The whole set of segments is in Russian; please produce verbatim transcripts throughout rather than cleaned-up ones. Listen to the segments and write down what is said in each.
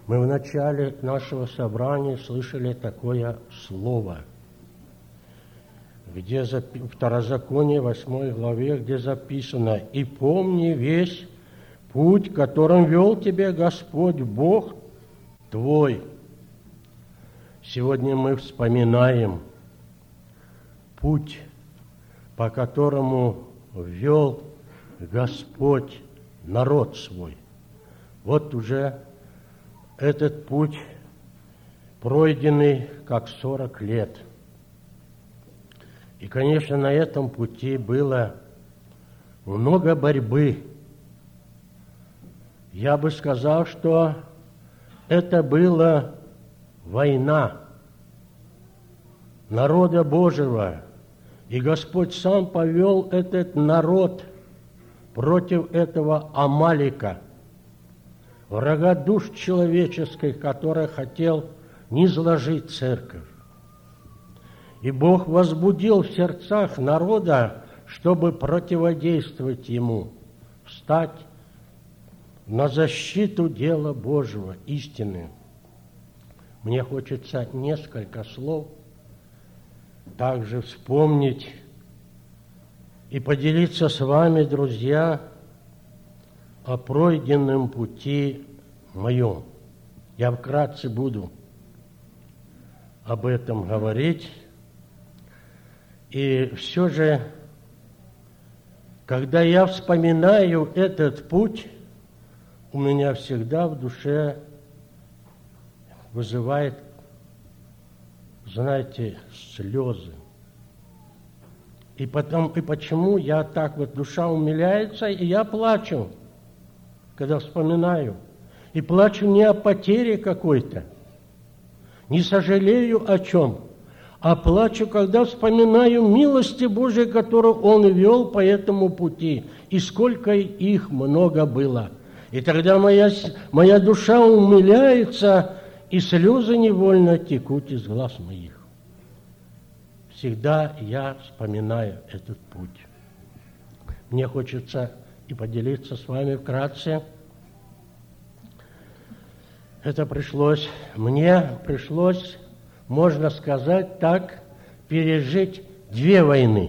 Мы в начале нашего собрания слышали такое слово, где в Второзаконии, восьмой главе, где записано: «И помни весь путь, которым вел тебя Господь Бог твой». Сегодня мы вспоминаем путь, по которому вел Господь народ свой. Вот уже этот путь пройденный как сорок лет. И, конечно, на этом пути было много борьбы. Я бы сказал, что это была война народа Божьего. И Господь сам повел этот народ против этого Амалика, врага душ человеческих, который хотел низложить церковь. И Бог возбудил в сердцах народа, чтобы противодействовать ему, встать на защиту дела Божьего, истины. Мне хочется несколько слов также вспомнить и поделиться с вами, друзья, о пройденном пути моем. Я вкратце буду об этом говорить. И все же, когда я вспоминаю этот путь, у меня всегда в душе вызывает, знаете, слезы. И потом, и почему я так вот, душа умиляется, и я плачу, когда вспоминаю. И плачу не о потере какой-то, не сожалею о чем, а плачу, когда вспоминаю милости Божьей, которую Он вел по этому пути, и сколько их много было. И тогда моя, моя душа умиляется, и слезы невольно текут из глаз моих. Всегда я вспоминаю этот путь. Мне хочется и поделиться с вами вкратце. Это пришлось, мне пришлось, можно сказать так, пережить две войны.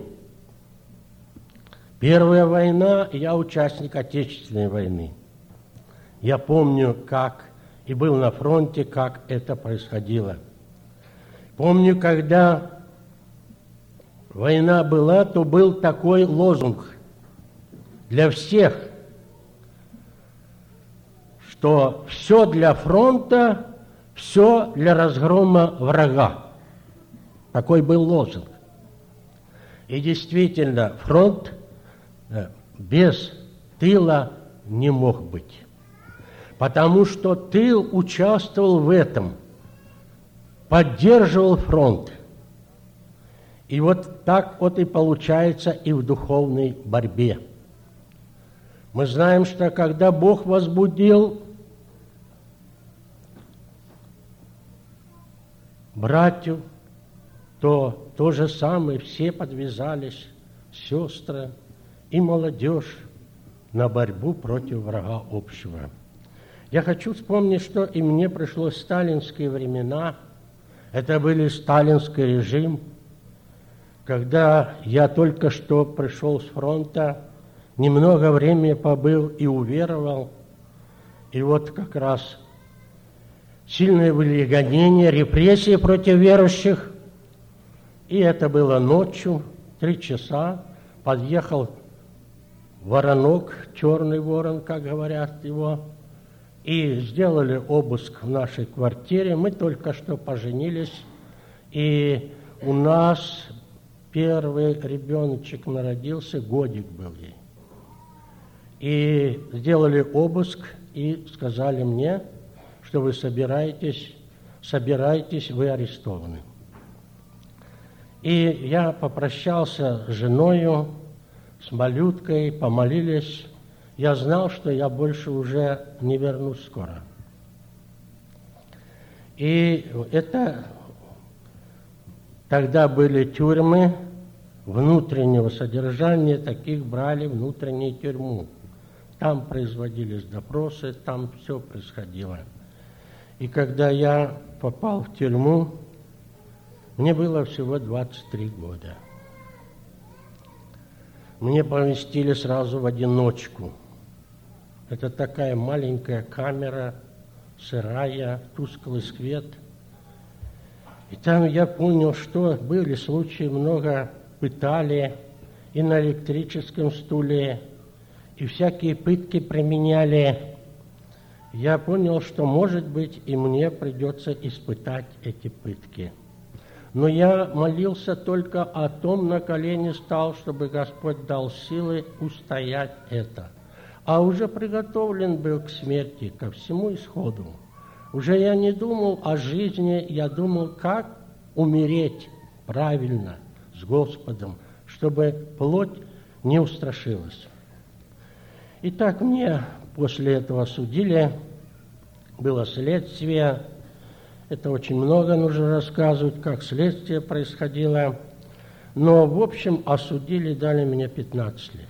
Первая война, я участник Отечественной войны. Я помню, как, и был на фронте, как это происходило. Помню, когда война была, то был такой лозунг для всех, что все для фронта, все для разгрома врага. Такой был лозунг. И действительно, фронт без тыла не мог быть. Потому что тыл участвовал в этом, поддерживал фронт. И вот так вот и получается и в духовной борьбе. Мы знаем, что когда Бог возбудил братьев, то то же самое, все подвязались, сестры и молодежь, на борьбу против врага общего. Я хочу вспомнить, что и мне пришлось сталинские времена. Это были сталинский режим, когда я только что пришел с фронта, немного времени побыл и уверовал. И вот как раз сильные были гонения, репрессии против верующих. И это было ночью, три часа. Подъехал воронок, черный ворон, как говорят его, и сделали обыск в нашей квартире. Мы только что поженились, и у нас первый ребеночек народился, годик был ей. И сделали обыск, и сказали мне, что вы собираетесь, собираетесь, вы арестованы. И я попрощался с женою, с малюткой, помолились. Я знал, что я больше уже не вернусь скоро. И это тогда были тюрьмы внутреннего содержания, таких брали внутреннюю тюрьму. Там производились допросы, там все происходило. И когда я попал в тюрьму, мне было всего двадцать три года. Мне поместили сразу в одиночку. Это такая маленькая камера, сырая, тусклый свет. И там я понял, что были случаи, много пытали и на электрическом стуле, и всякие пытки применяли. Я понял, что, может быть, и мне придется испытать эти пытки. Но я молился только о том, на колени стал, чтобы Господь дал силы устоять это. А уже приготовлен был к смерти, ко всему исходу. Уже я не думал о жизни, я думал, как умереть правильно с Господом, чтобы плоть не устрашилась. И так мне после этого судили, было следствие. Это очень много нужно рассказывать, как следствие происходило. Но, в общем, осудили, дали мне пятнадцать лет.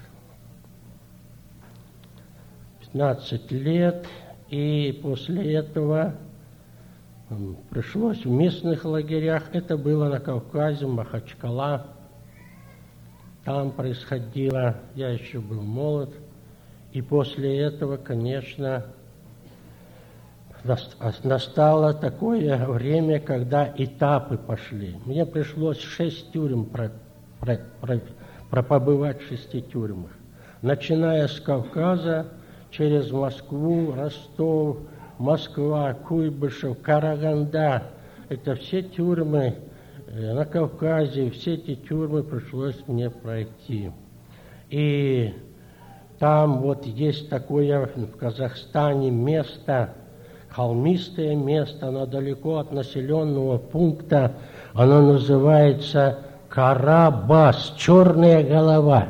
пятнадцать лет, и после этого пришлось в местных лагерях. Это было на Кавказе, Махачкала. Там происходило, я еще был молод. И после этого, конечно, настало такое время, когда этапы пошли. Мне пришлось шесть тюрем про, про, про, пропобывать в шести тюрьмах. Начиная с Кавказа, через Москву, Ростов, Москва, Куйбышев, Караганда. Это все тюрьмы на Кавказе, все эти тюрьмы пришлось мне пройти. И там вот есть такое в Казахстане место, холмистое место, оно далеко от населенного пункта, оно называется Карабас, черная голова.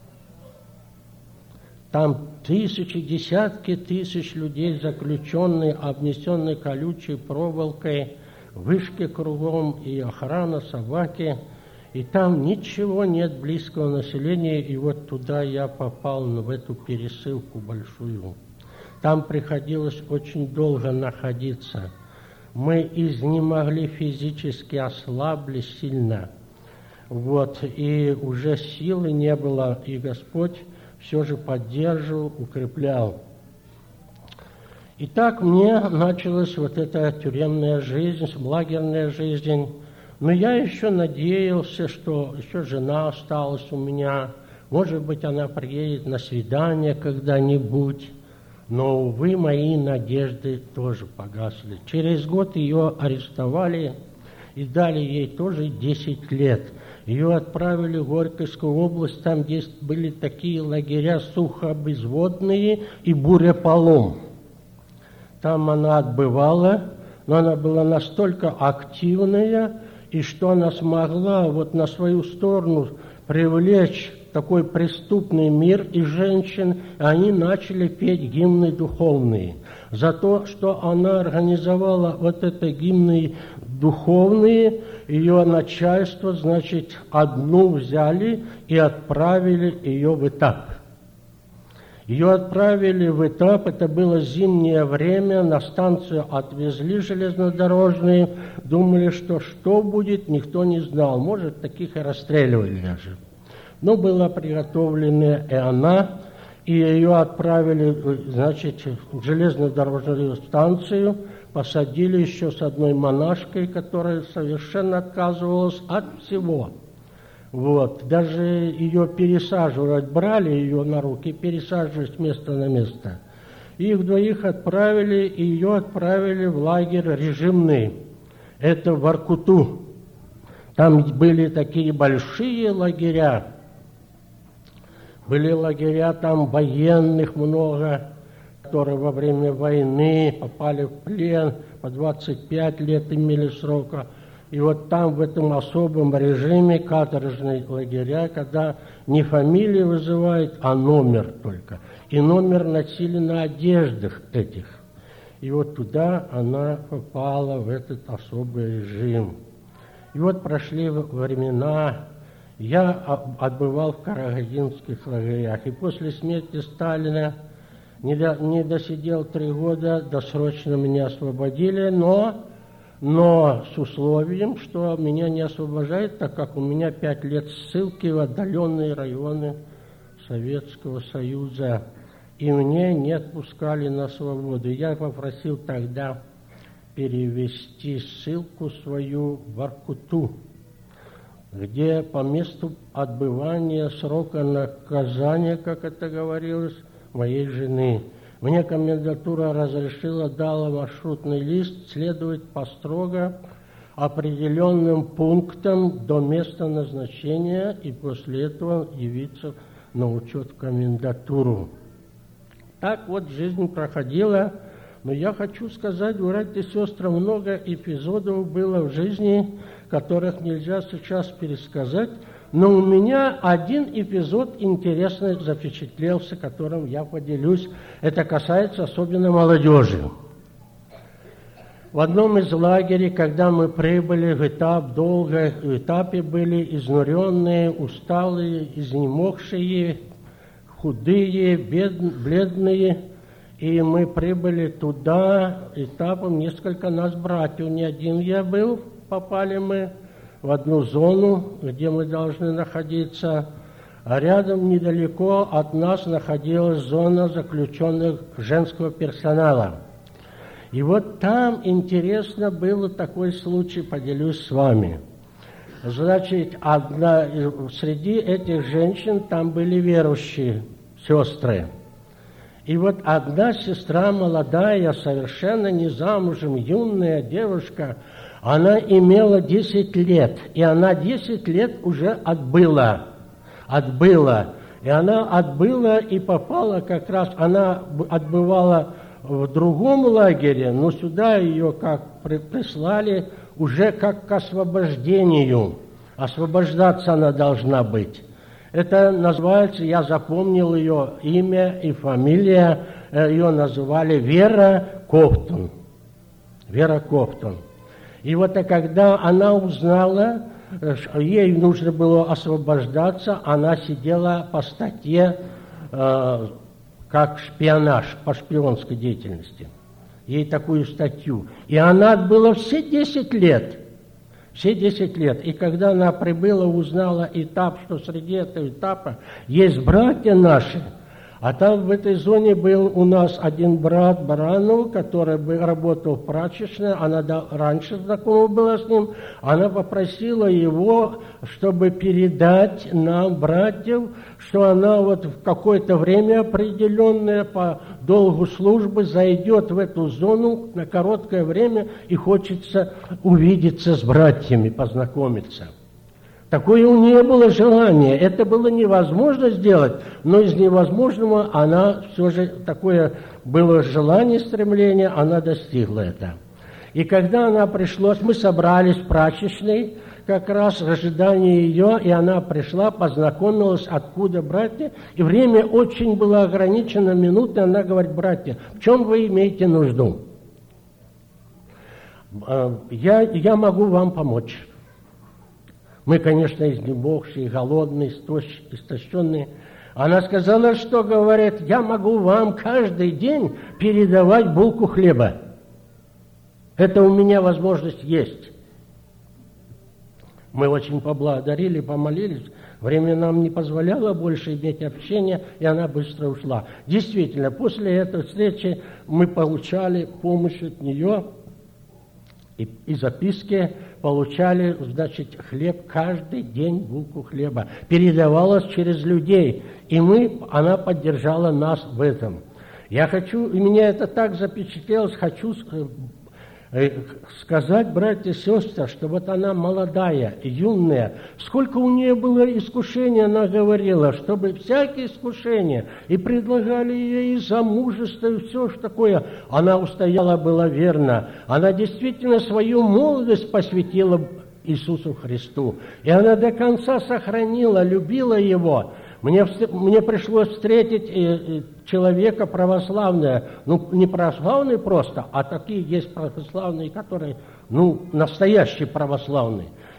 Там тысячи, десятки тысяч людей, заключенные, обнесенные колючей проволокой, вышки кругом и охрана, собаки. И там ничего нет близкого населения, и вот туда я попал, в эту пересылку большую. Там приходилось очень долго находиться. Мы изнемогли физически, ослабли сильно. Вот, и уже силы не было, и Господь все же поддерживал, укреплял. И так мне началась вот эта тюремная жизнь, лагерная жизнь. Но я еще надеялся, что еще жена осталась у меня. Может быть, она приедет на свидание когда-нибудь. Но, увы, мои надежды тоже погасли. Через год ее арестовали и дали ей тоже десять лет. Ее отправили в Горьковскую область, там, где были такие лагеря сухобезводные и буряполом. Там она отбывала, но она была настолько активная, и что она смогла вот на свою сторону привлечь такой преступный мир и женщин, и они начали петь гимны духовные. За то, что она организовала вот это гимны духовные, ее начальство, значит, одну взяли и отправили ее в этап. Ее отправили в этап, это было зимнее время, на станцию отвезли железнодорожные, думали, что что будет, никто не знал, может, таких и расстреливали даже. Но была приготовлена и она, и ее отправили, значит, в железнодорожную станцию, посадили еще с одной монашкой, которая совершенно отказывалась от всего. Вот. Даже ее пересаживать, брали ее на руки, пересаживали с места на место. Их двоих отправили, и ее отправили в лагерь режимный. Это в Воркуту. Там были такие большие лагеря. Были лагеря там военных много, которые во время войны попали в плен, по двадцать пять лет имели срока. И вот там, в этом особом режиме, каторжные лагеря, когда не фамилии вызывают, а номер только. И номер носили на одеждах этих. И вот туда она попала, в этот особый режим. И вот прошли времена, я отбывал в карагандинских лагерях. И после смерти Сталина Не, до, не досидел три года, досрочно меня освободили, но, но с условием, что меня не освобождают, так как у меня пять лет ссылки в отдаленные районы Советского Союза, и мне не отпускали на свободу. Я попросил тогда перевести ссылку свою в Воркуту, где по месту отбывания срока наказания, как это говорилось, моей жены. Мне комендатура разрешила, дала маршрутный лист следовать по строго определенным пунктам до места назначения и после этого явиться на учет в комендатуру. Так вот жизнь проходила, но я хочу сказать, братья и сестры, много эпизодов было в жизни, которых нельзя сейчас пересказать, но у меня один эпизод интересный запечатлелся, которым я поделюсь. Это касается особенно молодежи. В одном из лагерей, когда мы прибыли в этап, долго в этапе были изнуренные, усталые, изнемогшие, худые, бед, бледные, и мы прибыли туда этапом, несколько нас братьев, не один я был, попали мы в одну зону, где мы должны находиться, а рядом недалеко от нас находилась зона заключенных женского персонала. И вот там интересно было такой случай, поделюсь с вами. Значит, одна, среди этих женщин там были верующие сестры. И вот одна сестра молодая, совершенно не замужем, юная девушка, она имела десять лет, и она десять лет уже отбыла, отбыла. И она отбыла и попала как раз, она отбывала в другом лагере, но сюда ее как прислали уже как к освобождению. Освобождаться она должна быть. Это называется, я запомнил ее имя и фамилия, ее называли Вера Кофтон. Вера Кофтон. И вот а когда она узнала, ей нужно было освобождаться, она сидела по статье э, как шпионаж, по шпионской деятельности. Ей такую статью. И она отбыла все десять лет. Все десять лет. И когда она прибыла, узнала этап, что среди этого этапа есть братья наши. А там в этой зоне был у нас один брат Баранов, который был, работал в прачечной, она да, раньше знакома была с ним, она попросила его, чтобы передать нам, братьев, что она вот в какое-то время определенное по долгу службы зайдет в эту зону на короткое время и хочется увидеться с братьями, познакомиться. Такое у нее было желание. Это было невозможно сделать, но из невозможного она все же, такое было желание, стремление, она достигла это. И когда она пришла, мы собрались в прачечной, как раз в ожидании ее, и она пришла, познакомилась, откуда братья, и время очень было ограничено, минуты, она говорит: братья, в чем вы имеете нужду? Я, я могу вам помочь. Мы, конечно, изнемогшие, голодные, истощенные. Она сказала, что, говорит, я могу вам каждый день передавать булку хлеба. Это у меня возможность есть. Мы очень поблагодарили, помолились. Время нам не позволяло больше иметь общение, и она быстро ушла. Действительно, после этой встречи мы получали помощь от нее и, и записки. Получали, значит, хлеб каждый день, булку хлеба. Передавалось через людей. И мы, она поддержала нас в этом. Я хочу, и меня это так запечатлелось, хочу сказать, братья и сестры, что вот она молодая, юная, сколько у нее было искушений, она говорила, чтобы всякие искушения, и предлагали ей и замужество, и все что такое. Она устояла, была верна. Она действительно свою молодость посвятила Иисусу Христу. И она до конца сохранила, любила Его. Мне, мне пришлось встретить человека православного, ну, не православный просто, а такие есть православные, которые, ну, настоящие православные.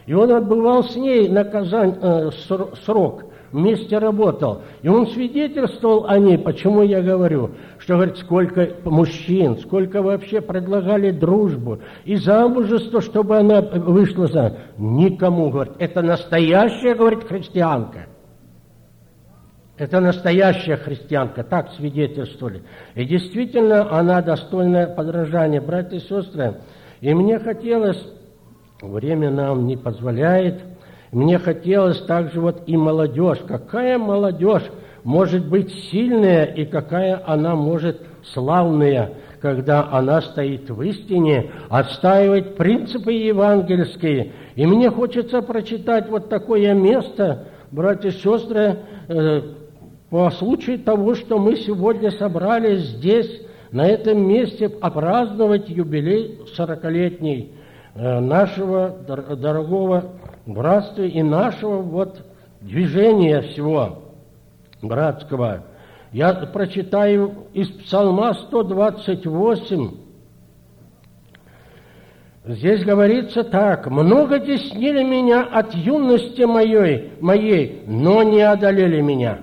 И он отбывал с ней наказание, э, срок, вместе работал. И он свидетельствовал о ней. Почему я говорю? Что, говорит, сколько мужчин, сколько вообще предлагали дружбу и замужество, чтобы она вышла за... Никому, говорит, это настоящая, говорит, христианка. Это настоящая христианка, так свидетельствовали. И действительно, она достойна подражания, братья и сестры. И мне хотелось, время нам не позволяет, мне хотелось также вот и молодежь. Какая молодежь может быть сильная и какая она может славная, когда она стоит в истине, отстаивает принципы евангельские. И мне хочется прочитать вот такое место, братья и сестры, э, по случаю того, что мы сегодня собрались здесь, на этом месте, опраздновать юбилей сорокалетний э, нашего дор- дорогого братства и нашего вот движения всего братского. Я прочитаю из Псалма сто двадцать восемь. Здесь говорится так: «Много теснили меня от юности моей, моей, но не одолели меня.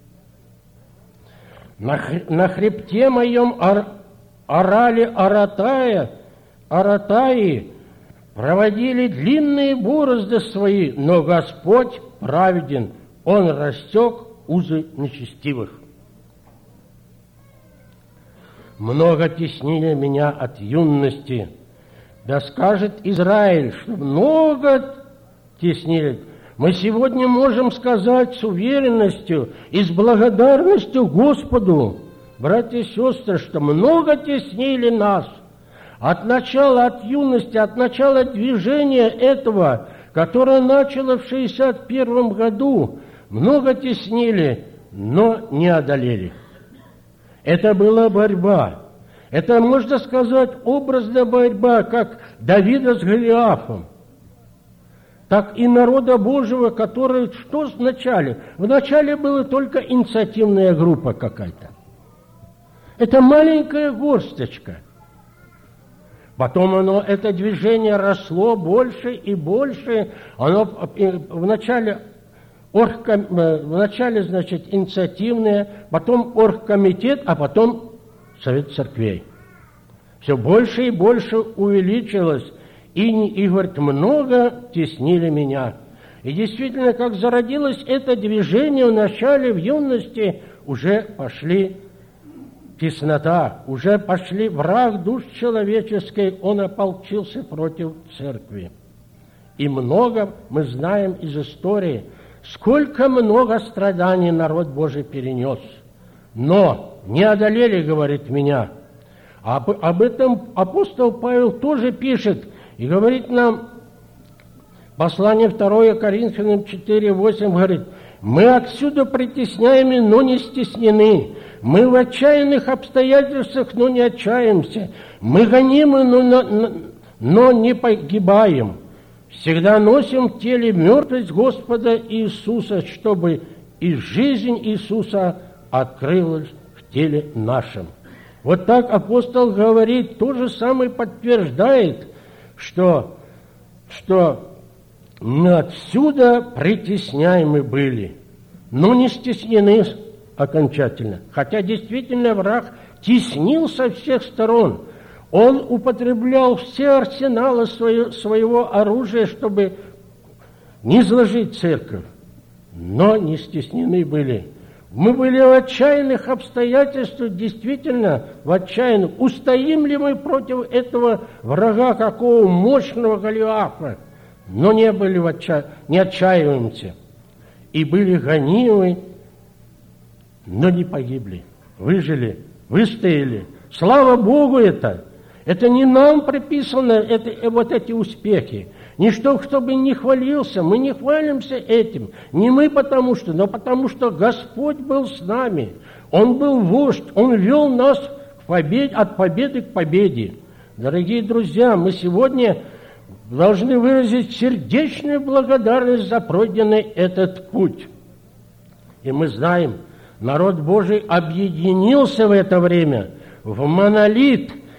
На, на хребте моем ор, орали оратая, оратаи, проводили длинные борозды свои, но Господь праведен, Он рассек узы нечестивых. Много теснили меня от юности, да скажет Израиль, что много теснили». Мы сегодня можем сказать с уверенностью и с благодарностью Господу, братья и сестры, что много теснили нас от начала, от юности, от начала движения этого, которое начало в шестьдесят первом году. Много теснили, но не одолели. Это была борьба. Это, можно сказать, образная борьба, как Давида с Голиафом, так и народа Божьего, который что вначале? Вначале была только инициативная группа какая-то. Это маленькая горсточка. Потом оно, это движение росло больше и больше. Оно вначале, оргком, вначале, значит, инициативное, потом оргкомитет, а потом Совет церквей. Все больше и больше увеличилось. И, и, говорит, много теснили меня. И действительно, как зародилось это движение в начале, в юности, уже пошли теснота, уже пошли враг душ человеческой, он ополчился против церкви. И много мы знаем из истории, сколько много страданий народ Божий перенес. Но не одолели, говорит, меня. Об, об этом апостол Павел тоже пишет, и говорит нам, послание второе Коринфянам четыре восемь, говорит: «Мы отсюда притесняемы, но не стеснены. Мы в отчаянных обстоятельствах, но не отчаемся. Мы гонимы, но, но не погибаем. Всегда носим в теле мертвость Господа Иисуса, чтобы и жизнь Иисуса открылась в теле нашем». Вот так апостол говорит, то же самое подтверждает, что, что мы отсюда притесняемы были, но не стеснены окончательно. Хотя действительно враг теснил со всех сторон. Он употреблял все арсеналы свое, своего оружия, чтобы не изложить церковь, но не стеснены были. Мы были в отчаянных обстоятельствах, действительно в отчаянных. Устоим ли мы против этого врага, какого мощного Голиафа? Но не были в отчаянии, не отчаиваемся. И были гонимы, но не погибли. Выжили, выстояли. Слава Богу это! Это не нам приписано, это, вот эти успехи. Ничто, чтобы не хвалился, мы не хвалимся этим. Не мы потому что, но потому что Господь был с нами. Он был вождь, Он вел нас к победе, от победы к победе. Дорогие друзья, мы сегодня должны выразить сердечную благодарность за пройденный этот путь. И мы знаем, народ Божий объединился в это время в монолит,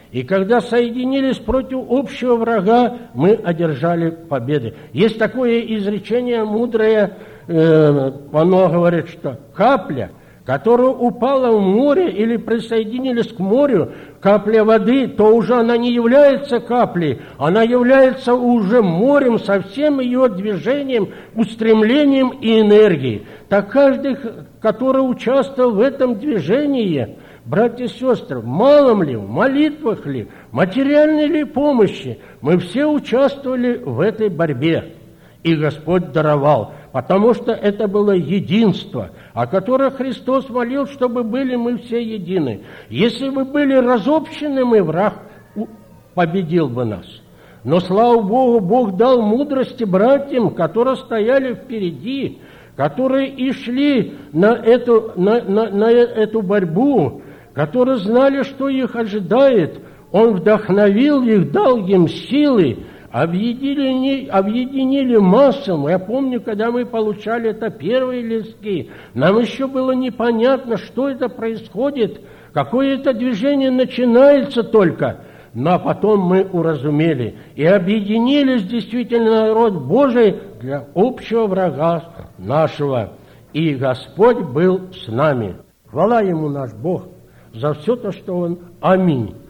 И когда соединились против общего врага, мы одержали победы. Есть такое изречение мудрое, э, оно говорит, что капля, которая упала в море или присоединились к морю, капля воды, то уже она не является каплей, она является уже морем со всем ее движением, устремлением и энергией. Так каждый, который участвовал в этом движении, братья и сестры, в малом ли, в молитвах ли, материальной ли помощи, мы все участвовали в этой борьбе. И Господь даровал, потому что это было единство, о котором Христос молил, чтобы были мы все едины. Если бы были разобщены мы, враг победил бы нас. Но, слава Богу, Бог дал мудрости братьям, которые стояли впереди, которые и шли на эту, на, на, на эту борьбу, которые знали, что их ожидает. Он вдохновил их, дал им силы, Объединили, объединили массам. Я помню, когда мы получали это первые листки, нам еще было непонятно, что это происходит, какое это движение начинается только. Но потом мы уразумели и объединились действительно народ Божий для общего врага нашего. И Господь был с нами. Хвала Ему наш Бог за все то, что Он. Аминь.